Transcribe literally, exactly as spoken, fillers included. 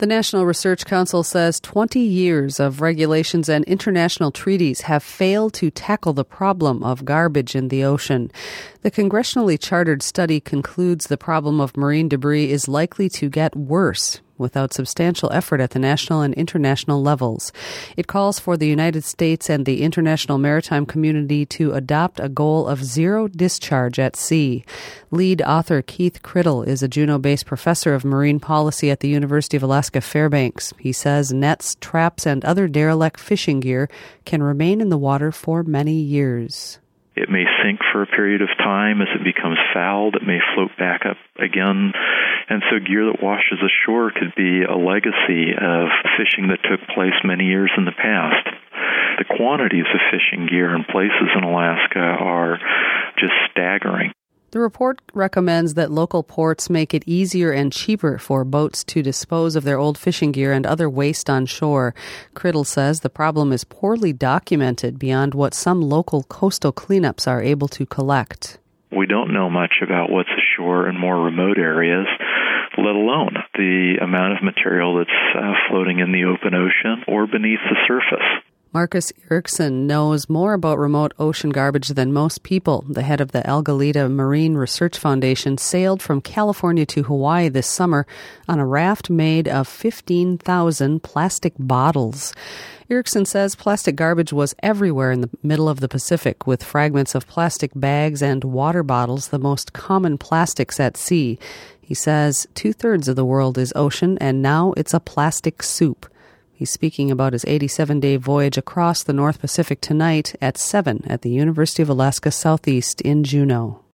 The National Research Council says twenty years of regulations and international treaties have failed to tackle the problem of garbage in the ocean. The congressionally chartered study concludes the problem of marine debris is likely to get worse without substantial effort at the national and international levels. It calls for the United States and the international maritime community to adopt a goal of zero discharge at sea. Lead author Keith Criddle is a Juneau-based professor of marine policy at the University of Alaska Fairbanks. He says nets, traps, and other derelict fishing gear can remain in the water for many years. It may sink for a period of time. As it becomes fouled, it may float back up again. And so gear that washes ashore could be a legacy of fishing that took place many years in the past. The quantities of fishing gear in places in Alaska are just staggering. The report recommends that local ports make it easier and cheaper for boats to dispose of their old fishing gear and other waste on shore. Criddle says the problem is poorly documented beyond what some local coastal cleanups are able to collect. We don't know much about what's ashore in more remote areas, let alone the amount of material that's uh, floating in the open ocean or beneath the surface. Marcus Erickson knows more about remote ocean garbage than most people. The head of the Algalita Marine Research Foundation sailed from California to Hawaii this summer on a raft made of fifteen thousand plastic bottles. Erickson says plastic garbage was everywhere in the middle of the Pacific, with fragments of plastic bags and water bottles the most common plastics at sea. He says two-thirds of the world is ocean, and now it's a plastic soup. He's speaking about his eighty-seven day voyage across the North Pacific tonight at seven at the University of Alaska Southeast in Juneau.